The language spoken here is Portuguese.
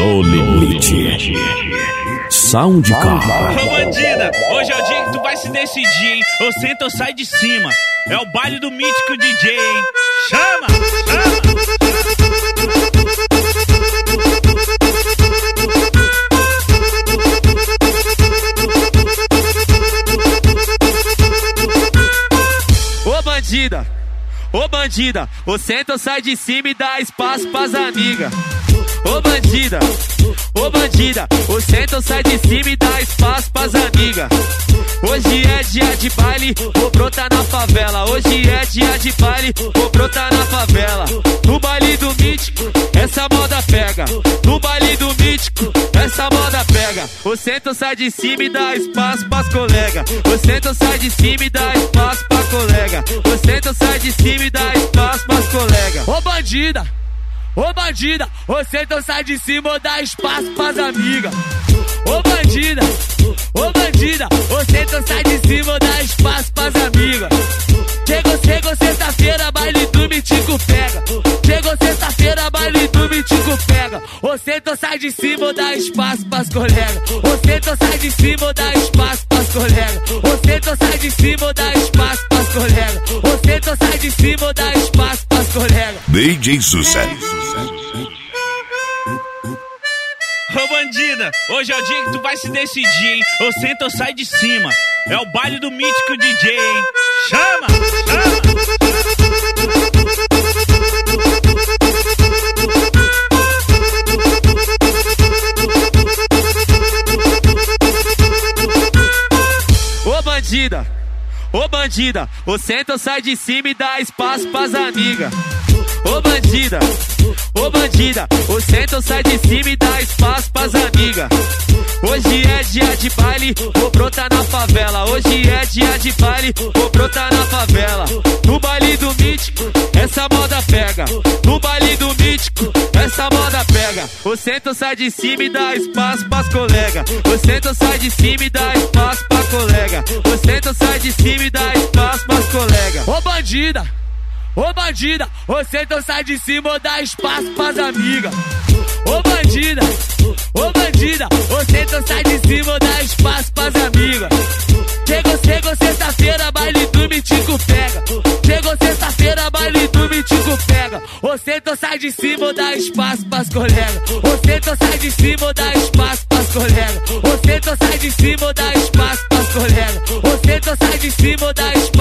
No Limite. Soundcar. Ô bandida, hoje é o dia que tu vai se decidir, hein? Ou senta ou sai de cima. É o baile do mítico DJ, hein? Chama! Ô bandida, ou senta ou sai de cima e dá espaço pras amigas. Ô bandida, ou senta ou sai de cima e dá espaço pras amigas. Hoje é dia de baile, vou brotar na favela. Hoje é dia de baile, vou brotar na favela. No baile do mítico, essa moda pega. No baile do mítico, essa moda pega. Ou senta ou sai de cima e dá espaço pras colega. Ou senta ou sai de cima e dá espaço pra colega. Ou senta ou sai de cima e dá espaço pras colega. Ô bandida, ou senta ou sai de cima ou dá espaço pras amigas. Ô bandida, ou senta ou sai de cima ou dá espaço pras amigas. Chegou sexta-feira, baile do mítico pega. Chegou sexta-feira, baile do mítico pega. Ou senta ou sai de cima ou dá espaço pras colegas. Ou senta ou sai de cima ou dá espaço pras colegas. Ou senta ou sai de cima ou dá espaço pras colegas. Ou senta ou sai de cima ou dá espaço pras colegas. DJ Sucesso. Ô bandida, hoje é o dia que tu vai se decidir, hein? Ou senta ou sai de cima. É o baile do mítico DJ, hein? Chama! Ô bandida, ou senta ou sai de cima e dá espaço pras amigas. Ô bandida, ou senta ou sai de cima e dá espaço pras amigas. Hoje é dia de baile, vou brotar na favela. Hoje é dia de baile, vou brotar na favela. No baile do mítico, essa moda pega. No baile do mítico, essa moda pega. Ou senta ou sai de cima e dá espaço pras colega. Ou senta ou sai de cima e dá espaço pra colega. Ou senta ou sai de cima e dá espaço pras colega. Ô bandida, ou senta ou sai de cima ou dá espaço pras amigas. Ô bandida, ou senta ou sai de cima ou dá espaço pras amigas. Chegou sexta-feira, baile do mítico pega. Chegou sexta-feira, baile do mítico pega. Ou senta ou sai de cima ou dá espaço pras colegas. Ou senta ou sai de cima ou dá espaço pras colegas. Ou senta ou sai de cima ou dá espaço pras colegas. Ou senta ou sai de cima ou dá espaço